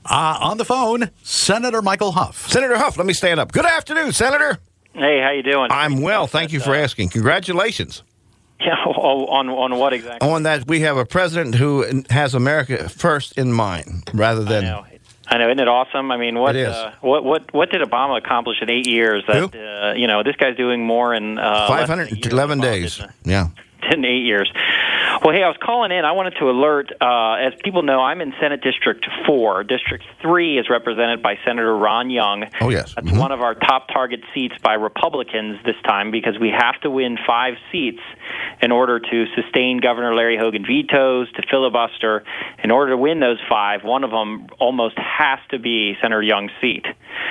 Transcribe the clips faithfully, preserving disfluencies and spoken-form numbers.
Uh, on the phone, Senator Michael Huff. Senator Huff, let me stand up. Good afternoon, Senator. Hey, how you doing? I'm well. Thank you for asking. Congratulations. Yeah, on on what exactly? On that, we have a president who has America first in mind, rather than. I know. I know, isn't it awesome? I mean, what It is. Uh, what what what did Obama accomplish in eight years? That uh, you know, this guy's doing more in uh, five hundred eleven days. Yeah. In eight years. Well, hey, I was calling in. I wanted to alert, uh, as people know, I'm in Senate District four. District three is represented by Senator Ron Young. Oh, yes. That's Mm-hmm. one of our top target seats by Republicans this time because we have to win five seats in order to sustain Governor Larry Hogan vetoes, to filibuster. In order to win those five, one of them almost has to be Senator Young's seat.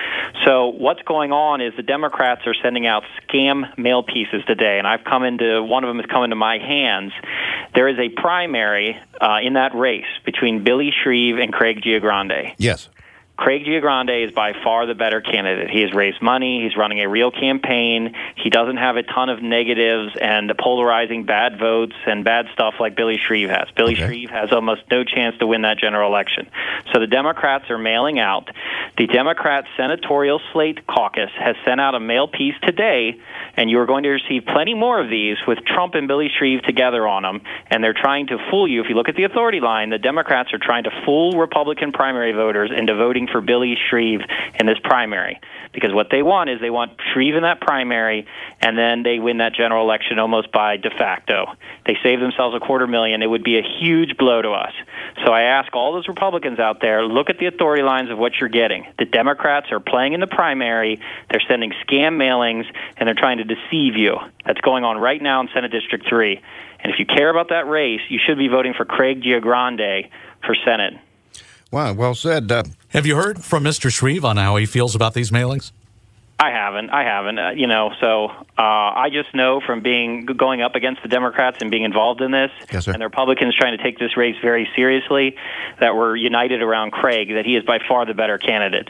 So what's going on is the Democrats are sending out scam mail pieces today, and I've come into, one of them has come into my hands. There is a primary uh, in that race between Billy Shreve and Craig Giagrande. Yes. Craig Giagrande is by far the better candidate. He has raised money. He's running a real campaign. He doesn't have a ton of negatives and polarizing bad votes and bad stuff like Billy Shreve has. Billy Okay. Shreve has almost no chance to win that general election. So the Democrats are mailing out. The Democrat Senatorial Slate Caucus has sent out a mail piece today, and you are going to receive plenty more of these with Trump and Billy Shreve together on them, and they're trying to fool you. If you look at the authority line, the Democrats are trying to fool Republican primary voters into voting for Billy Shreve in this primary, because what they want is they want Shreve in that primary, and then they win that general election almost by de facto. They save themselves a quarter million. It would be a huge blow to us. So I ask all those Republicans out there, look at the authority lines of what you're getting. The Democrats are playing in the primary. They're sending scam mailings, and they're trying to deceive you. That's going on right now in Senate District three. And if you care about that race, you should be voting for Craig Giagrande for Senate. Wow, well said. Uh, Have you heard from Mister Shreve on how he feels about these mailings? I haven't. I haven't. Uh, you know, so uh, I just know from being going up against the Democrats and being involved in this, Yes, sir. and the Republicans trying to take this race very seriously, that we're united around Craig, that he is by far the better candidate,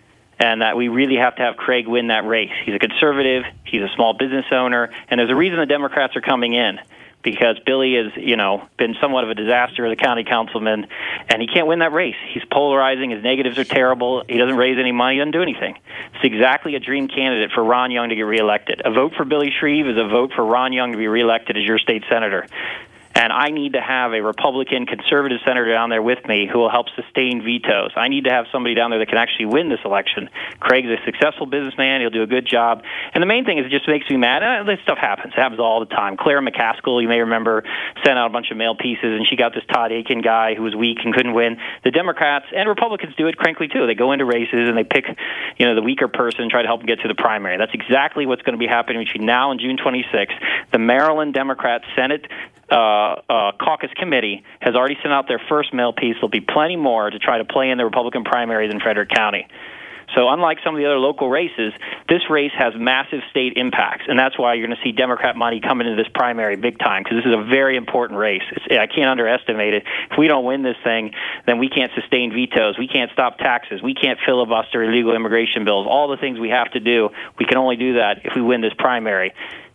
and that we really have to have Craig win that race. He's a conservative. He's a small business owner, and there's a reason the Democrats are coming in. Because Billy has, you know, been somewhat of a disaster as a county councilman, and he can't win that race. He's polarizing. His negatives are terrible. He doesn't raise any money. He doesn't do anything. It's exactly a dream candidate for Ron Young to get reelected. A vote for Billy Shreve is a vote for Ron Young to be reelected as your state senator. And I need to have a Republican conservative senator down there with me who will help sustain vetoes. I need to have somebody down there that can actually win this election. Craig's a successful businessman. He'll do a good job. And the main thing is it just makes me mad. Uh, this stuff happens. It happens all the time. Claire McCaskill, you may remember, sent out a bunch of mail pieces, and she got this Todd Aiken guy who was weak and couldn't win. The Democrats and Republicans do it frankly, too. They go into races, and they pick, you know, the weaker person and try to help them get to the primary. That's exactly what's going to be happening between now and June twenty-sixth. The Maryland Democrat Senate Uh, uh, caucus committee has already sent out their first mail piece. There'll be plenty more to try to play in the Republican primaries in Frederick County. So unlike some of the other local races, this race has massive state impacts, and that's why you're going to see Democrat money coming into this primary big time, because this is a very important race. It's, I can't underestimate it. If we don't win this thing, then we can't sustain vetoes. We can't stop taxes. We can't filibuster illegal immigration bills. All the things we have to do, we can only do that if we win this primary.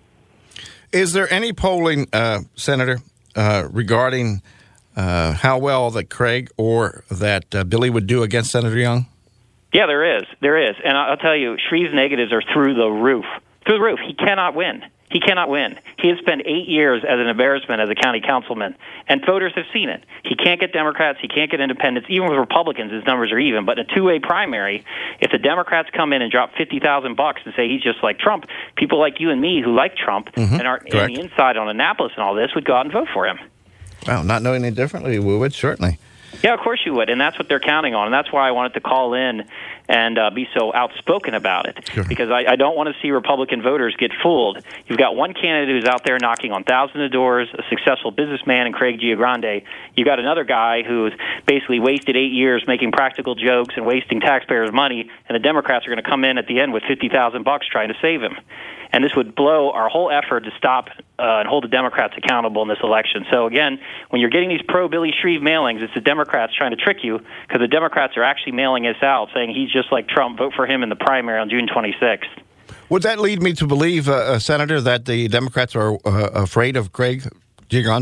is there any polling, uh, Senator, uh, regarding uh, how well that Craig or that uh, Billy would do against Senator Young? Yeah, there is. There is. And I'll tell you, Shreve's negatives are through the roof. Through the roof. He cannot win. He cannot win. He has spent eight years as an embarrassment as a county councilman, and voters have seen it. He can't get Democrats. He can't get independents. Even with Republicans, his numbers are even. But in a two-way primary, if the Democrats come in and drop fifty thousand bucks and say he's just like Trump, people like you and me who like Trump mm-hmm. and are in the inside on Annapolis and all this would go out and vote for him. Well, not knowing any differently, we would, certainly. Yeah, of course you would, and that's what they're counting on, and that's why I wanted to call in and uh, be so outspoken about it, sure. because I, I don't want to see Republican voters get fooled. You've got one candidate who's out there knocking on thousands of doors, a successful businessman in Craig Giagrande. You've got another guy who's basically wasted eight years making practical jokes and wasting taxpayers' money, and the Democrats are going to come in at the end with fifty thousand bucks trying to save him. And this would blow our whole effort to stop uh, and hold the Democrats accountable in this election. So, again, when you're getting these pro-Billy Shreve mailings, it's the Democrats trying to trick you, because the Democrats are actually mailing this out, saying he's just like Trump, vote for him in the primary on June twenty-sixth. Would that lead me to believe, uh, uh, Senator, that the Democrats are uh, afraid of Craig Giagrande?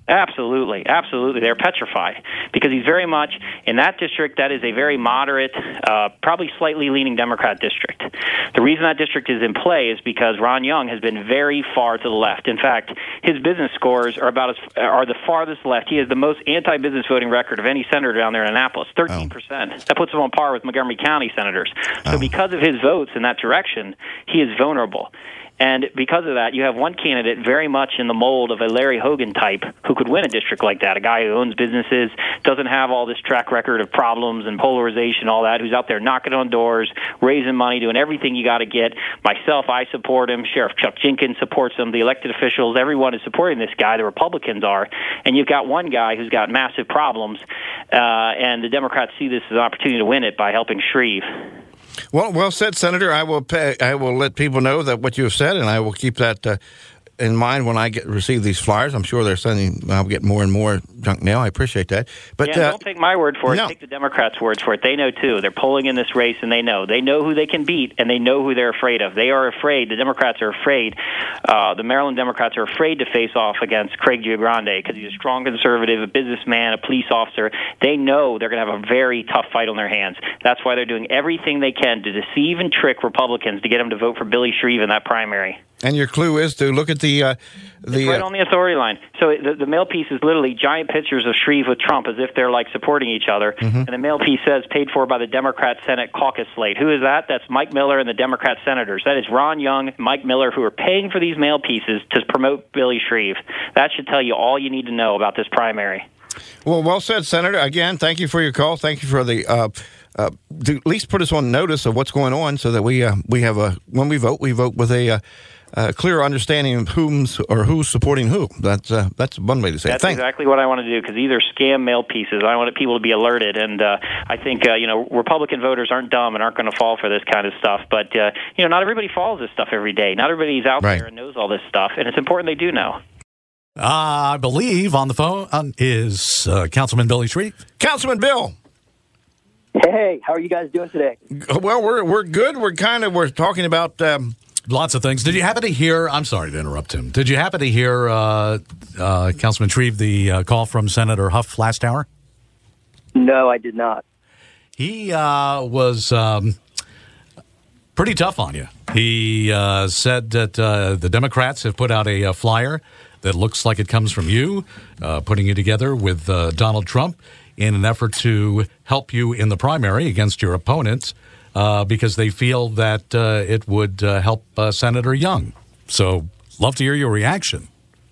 Absolutely, absolutely. They're petrified because he's very much, in that district, that is a very moderate, uh, probably slightly leaning Democrat district. The reason that district is in play is because Ron Young has been very far to the left. In fact, his business scores are about as, are the farthest left. He has the most anti-business voting record of any senator down there in Annapolis, thirteen percent. Oh. That puts him on par with Montgomery County senators. So oh. because of his votes in that direction, he is vulnerable. And because of that, you have one candidate very much in the mold of a Larry Hogan type who could win a district like that, a guy who owns businesses, doesn't have all this track record of problems and polarization, all that, who's out there knocking on doors, raising money, doing everything you got to get. Myself, I support him. Sheriff Chuck Jenkins supports him. The elected officials, everyone is supporting this guy. The Republicans are. And you've got one guy who's got massive problems, uh, and the Democrats see this as an opportunity to win it by helping Shreve. Well, well said, Senator. I will pay, I will let people know that what you have said, and I will keep that uh, in mind when I get receive these flyers. I'm sure they're sending. I'll get more and more junk mail. I appreciate that. But yeah, uh, don't take my word for it. No. Take the Democrats' words for it. They know too. They're polling in this race, and they know. They know who they can beat, and they know who they're afraid of. They are afraid. The Democrats are afraid. Uh, the Maryland Democrats are afraid to face off against Craig Giangrande because he's a strong conservative, a businessman, a police officer. They know they're going to have a very tough fight on their hands. That's why they're doing everything they can to deceive and trick Republicans to get them to vote for Billy Shreve in that primary. And your clue is to look at the uh, the it's right uh, on the authority line. So the, the mail piece is literally giant pictures of Shreve with Trump as if they're like supporting each other. Mm-hmm. And the mail piece says paid for by the Democrat Senate caucus slate. Who is that? That's Mike Miller and the Democrat senators. That is Ron Young, Mike Miller, who are paying for these mail pieces to promote Billy Shreve. That should tell you all you need to know about this primary. Well, well said, Senator. Again, thank you for your call. Thank you for the uh, uh, to at least put us on notice of what's going on, so that we uh, we have a when we vote, we vote with a. Uh, Uh, clear understanding of whom's or who's supporting who. That's uh, that's one way to say it. That's Thanks. exactly what I want to do, because these are scam mail pieces. I want people to be alerted, and uh, I think uh, you know Republican voters aren't dumb and aren't going to fall for this kind of stuff. But uh, you know, not everybody follows this stuff every day. Not everybody's out right. there and knows all this stuff, and it's important they do know. Uh, I believe on the phone is uh, Councilman Billy Shreve. Councilman Bill. Hey, how are you guys doing today? Well, we're we're good. We're kind of we're talking about. Um, Lots of things. Did you happen to hear, I'm sorry to interrupt him, did you happen to hear, uh, uh, Councilman Shreve, the uh, call from Senator Huff last hour? No, I did not. He uh, was um, pretty tough on you. He uh, said that uh, the Democrats have put out a, a flyer that looks like it comes from you, uh, putting you together with uh, Donald Trump in an effort to help you in the primary against your opponents. Uh, because they feel that uh, it would uh, help uh, Senator Young. So, love to hear your reaction.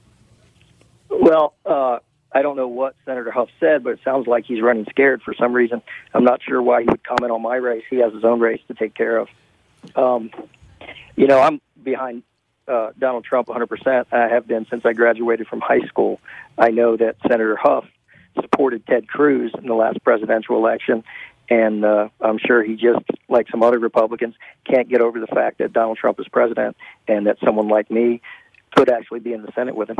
Well, uh, I don't know what Senator Huff said, but it sounds like he's running scared for some reason. I'm not sure why he would comment on my race. He has his own race to take care of. Um, you know, I'm behind uh, Donald Trump one hundred percent. I have been since I graduated from high school. I know that Senator Huff supported Ted Cruz in the last presidential election. And uh, I'm sure he just, like some other Republicans, can't get over the fact that Donald Trump is president and that someone like me could actually be in the Senate with him.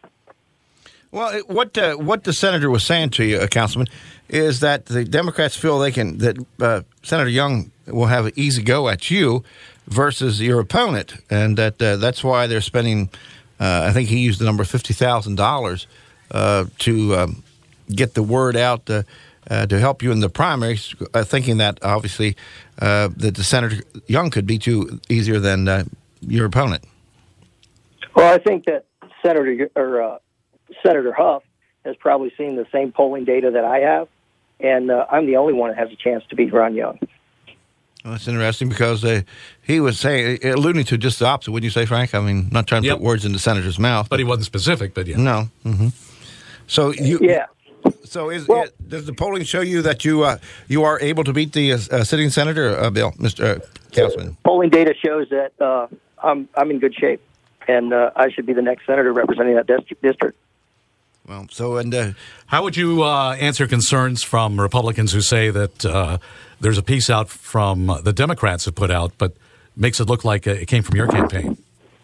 Well, what uh, what the senator was saying to you, uh, Councilman, is that the Democrats feel they can that uh, Senator Young will have an easy go at you versus your opponent, and that uh, that's why they're spending. Uh, I think he used the number fifty thousand uh, dollars to um, get the word out. Uh, Uh, to help you in the primaries, uh, thinking that obviously uh, that the Senator Young could beat you easier than uh, your opponent. Well, I think that Senator or uh, Senator Huff has probably seen the same polling data that I have, and uh, I'm the only one that has a chance to beat Ron Young. Well, that's interesting because uh, he was saying, alluding to just the opposite. Wouldn't you say, Frank? I mean, not trying to yep. put words in the senator's mouth, but he wasn't specific. But yeah, no. Mm-hmm. So you, yeah. So is, well, it, does the polling show you that you uh, you are able to beat the uh, sitting senator, uh, Bill, Mister Uh, Councilman? Polling data shows that uh, I'm I'm in good shape, and uh, I should be the next senator representing that district. Well, so and uh, how would you uh, answer concerns from Republicans who say that uh, there's a piece out from the Democrats have put out, but makes it look like it came from your campaign?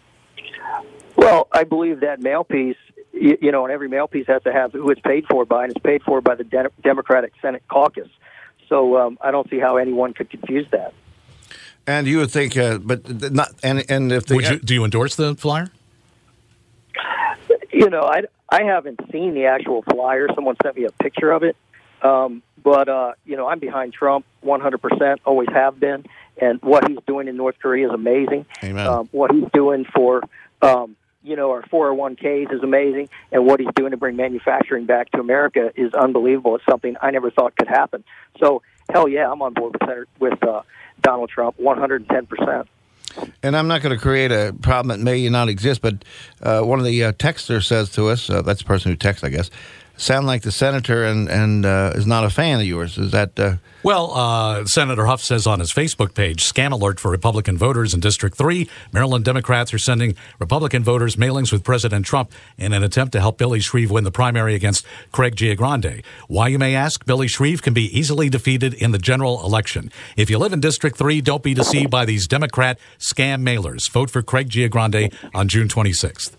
Well, I believe that mail piece. You, you know, and every mail piece has to have who it's paid for by, and it's paid for by the De- Democratic Senate caucus. So um, I don't see how anyone could confuse that. And you would think, uh, but not, and and if they, would you, do you endorse the flyer? You know, I, I haven't seen the actual flyer. Someone sent me a picture of it. Um, but, uh, you know, I'm behind Trump one hundred percent, always have been. And what he's doing in North Korea is amazing. Amen. Um, what he's doing for, um, you know, our four oh one k's is amazing. And what he's doing to bring manufacturing back to America is unbelievable. It's something I never thought could happen. So, hell yeah, I'm on board with, Senator, with uh, Donald Trump one hundred ten percent. And I'm not going to create a problem that may not exist, but uh, one of the uh, texters says to us, uh, that's the person who texts, I guess, sound like the senator and, and uh, is not a fan of yours. Is that... Uh... Well, uh, Senator Huff says on his Facebook page, scam alert for Republican voters in District three. Maryland Democrats are sending Republican voters mailings with President Trump in an attempt to help Billy Shreve win the primary against Craig Giangrande. Why, you may ask? Billy Shreve can be easily defeated in the general election. If you live in District three, don't be deceived by these Democrat scam mailers. Vote for Craig Giangrande on June twenty-sixth.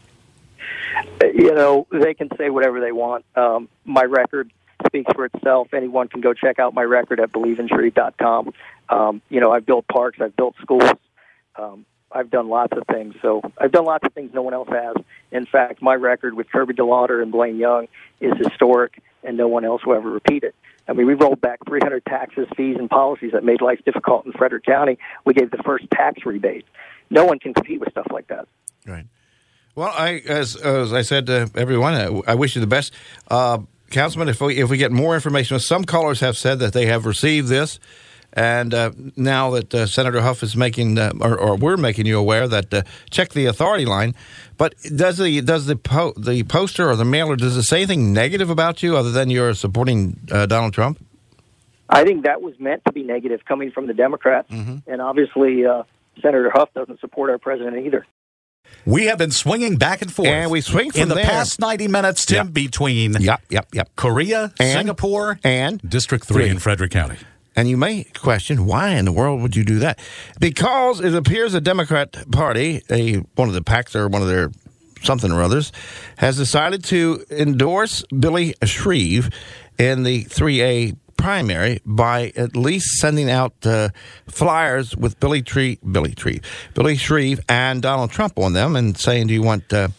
You know, they can say whatever they want. Um, my record speaks for itself. Anyone can go check out my record at believe in shreve dot com. Um, you know, I've built parks, I've built schools, um, I've done lots of things. So I've done lots of things no one else has. In fact, my record with Kirby DeLauder and Blaine Young is historic, and no one else will ever repeat it. I mean, we rolled back three hundred taxes, fees, and policies that made life difficult in Frederick County. We gave the first tax rebate. No one can compete with stuff like that. Right. Well, I, as, as I said to everyone, I, I wish you the best. Uh, Councilman, if we, if we get more information, some callers have said that they have received this, and uh, now that uh, Senator Huff is making, uh, or, or we're making you aware that uh, check the authority line. But does the does the po- the poster or the mailer, does it say anything negative about you other than you're supporting uh, Donald Trump? I think that was meant to be negative coming from the Democrats, mm-hmm. and obviously uh, Senator Huff doesn't support our president either. We have been swinging back and forth. And we swing from in the there. past ninety minutes, Tim, yep. between yep, yep, yep. Korea, and, Singapore, and District three, three in Frederick County. And you may question, why in the world would you do that? Because it appears the Democrat Party, a one of the PACs or one of their something or others, has decided to endorse Billy Shreve in the three A primary by at least sending out uh, flyers with Billy Tree, Billy Tree, Billy Shreve and Donald Trump on them, and saying, "Do you want uh,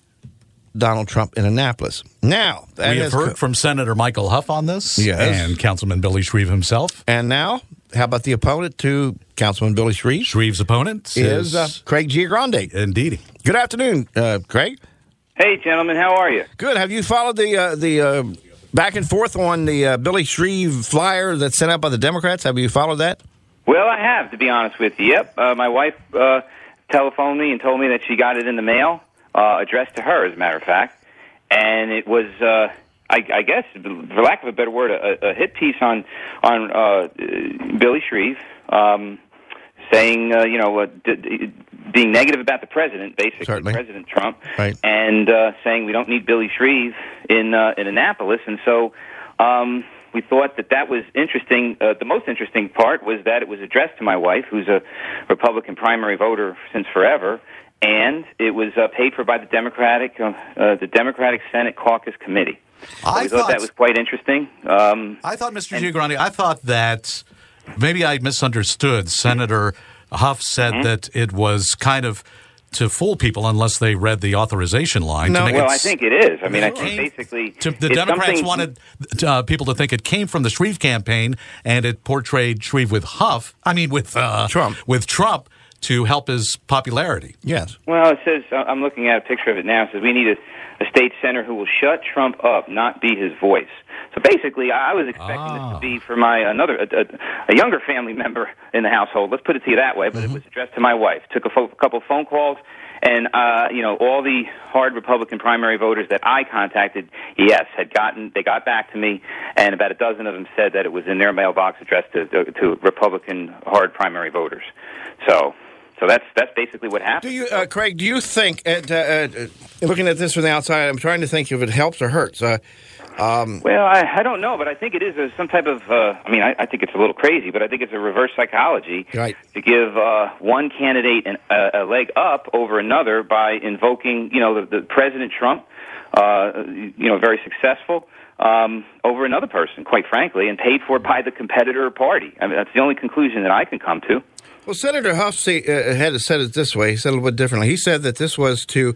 Donald Trump in Annapolis?" Now, that we have heard co- from Senator Michael Huff on this, yes, and Councilman Billy Shreve himself. And now, how about the opponent to Councilman Billy Shreve? Shreve's opponent is, is uh, Craig Giangrande. Indeed. Good afternoon, uh, Craig. Hey, gentlemen, how are you? Good. Have you followed the uh, the uh, back and forth on the uh, Billy Shreve flyer that's sent out by the Democrats? Have you followed that? Well, I have, to be honest with you. Yep. Uh, my wife uh, telephoned me and told me that she got it in the mail, uh, addressed to her, as a matter of fact. And it was, uh, I, I guess, for lack of a better word, a, a hit piece on, on uh, Billy Shreve, um, saying, uh, you know, uh, d- d- being negative about the president, basically, Certainly. President Trump, right. and uh, saying we don't need Billy Shreve in uh, in Annapolis. And so um, we thought that that was interesting. Uh, the most interesting part was that it was addressed to my wife, who's a Republican primary voter since forever, and it was uh, paid for by the Democratic uh, uh, the Democratic Senate Caucus Committee. So I we thought, thought that was quite interesting. Um, I thought, Mister Giangrande, I thought that maybe I misunderstood. Senator Huff said mm-hmm. that it was kind of to fool people unless they read the authorization line. No, to make well, it, I think it is. I mean, I think came, basically to, the it's Democrats wanted uh, people to think it came from the Shreve campaign, and it portrayed Shreve with Huff. I mean, with uh, Trump. With Trump to help his popularity. Yes. Well, it says I'm looking at a picture of it now. It says we need a, a state senator who will shut Trump up, not be his voice. So basically, I was expecting ah. this to be for my another a, a, a younger family member in the household. Let's put it to you that way. But mm-hmm. it was addressed to my wife. Took a, fo- a couple of phone calls, and uh, you know, all the hard Republican primary voters that I contacted, yes, had gotten they got back to me, and about a dozen of them said that it was in their mailbox addressed to to, to Republican hard primary voters. So. So that's that's basically what happened. Do you, uh, Craig? Do you think, uh, uh, looking at this from the outside, I'm trying to think if it helps or hurts. Uh, um, well, I, I don't know, but I think it is a, some type of. Uh, I mean, I, I think it's a little crazy, but I think it's a reverse psychology right. to give uh, one candidate an, a, a leg up over another by invoking, you know, the, the President Trump, uh, you know, very successful. Um, over another person, quite frankly, and paid for by the competitor party. I mean, that's the only conclusion that I can come to. Well, Senator Huff say, uh, had said it this way. He said it a little bit differently. He said that this was to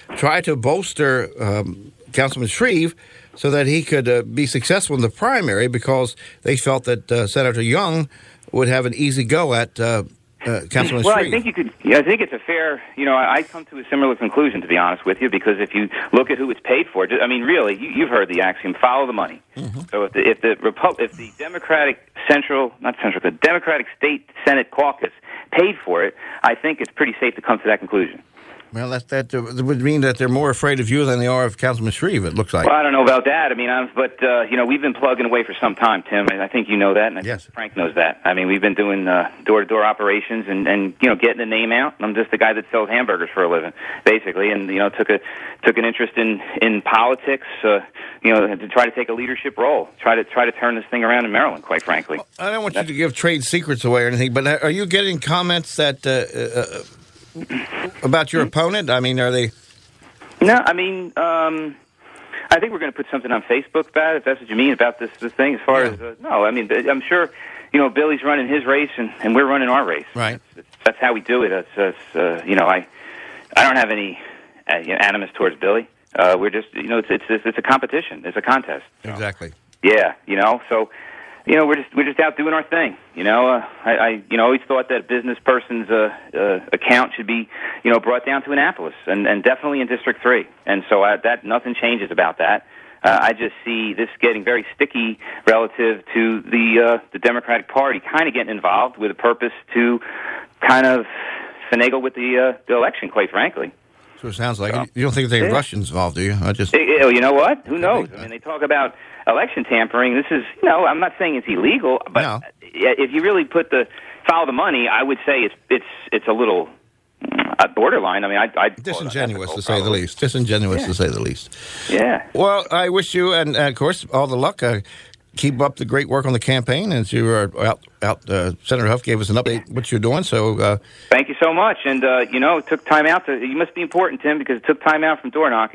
try to bolster um, Councilman Shreve so that he could uh, be successful in the primary because they felt that uh, Senator Young would have an easy go at uh, uh, Councilman well, Shreve. I think you could. Yeah, I think it's a fair. You know, I, I come to a similar conclusion, to be honest with you, because if you look at who it's paid for, I mean, really, you, you've heard the axiom: follow the money. Mm-hmm. So if the if the Repu- if the Democratic Central, not Central, the Democratic State Senate Caucus paid for it, I think it's pretty safe to come to that conclusion. Well, that that uh, would mean that they're more afraid of you than they are of Councilman Shreve, it looks like. Well, I don't know about that. I mean, I'm, but, uh, you know, we've been plugging away for some time, Tim, and I think you know that, and I yes. think Frank knows that. I mean, we've been doing uh, door-to-door operations and, and, you know, getting the name out. I'm just the guy that sells hamburgers for a living, basically, and, you know, took a took an interest in, in politics, uh, you know, to try to take a leadership role, try to try to turn this thing around in Maryland, quite frankly. Well, I don't want That's, you to give trade secrets away or anything, but are you getting comments that... Uh, uh, about your opponent? I mean, are they... No, I mean, um, I think we're going to put something on Facebook about it, if that's what you mean, about this, this thing. As far yeah. as... Uh, no, I mean, I'm sure, you know, Billy's running his race, and, and we're running our race. Right. That's, that's how we do it. That's, that's uh, you know, I I don't have any uh, you know, animus towards Billy. Uh, we're just, you know, it's, it's, it's a competition. It's a contest. So. Exactly. Yeah, you know, so... You know, we're just we're just out doing our thing. You know, uh, I, I you know always thought that a business person's uh, uh, account should be you know brought down to Annapolis, and, and definitely in District Three. And so I, that nothing changes about that. Uh, I just see this getting very sticky relative to the uh, the Democratic Party, kind of getting involved with a purpose to kind of finagle with the uh, the election. Quite frankly. So it sounds like so, you don't think there's any yeah. Russians involved, do you? I just it, it, you know what? Who knows? I mean, they talk about election tampering. This is, you know, I'm not saying it's illegal, but no. if you really put the follow the money, I would say it's it's it's a little uh, borderline. I mean, I, I disingenuous to say the least. Disingenuous yeah. to say the least. Yeah. Well, I wish you and, and of course all the luck. Uh, keep up the great work on the campaign. As you were out, out uh, Senator Huff gave us an update what you're doing. So uh, thank you so much. And uh, you know, it took time out. To, you must be important, Tim, because it took time out from door knocking.